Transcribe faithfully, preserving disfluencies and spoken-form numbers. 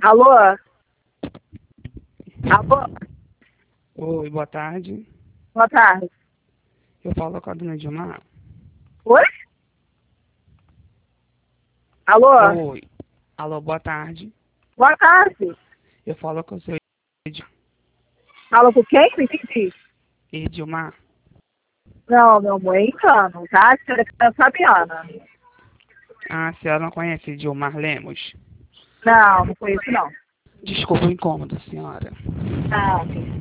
Alô? Alô? Oi, boa tarde. Boa tarde. Eu falo com a dona Dilma. Oi? Alô? Oi. Alô, boa tarde. Boa tarde. Eu falo com o seu Fala com quem? Não entendi. Edilmar. Não, meu amor, é engano, tá? A senhora que é Fabiana. Ah, a senhora não conhece Edilmar Lemos? Não, não conheço não. Desculpa o incômodo, senhora. Não.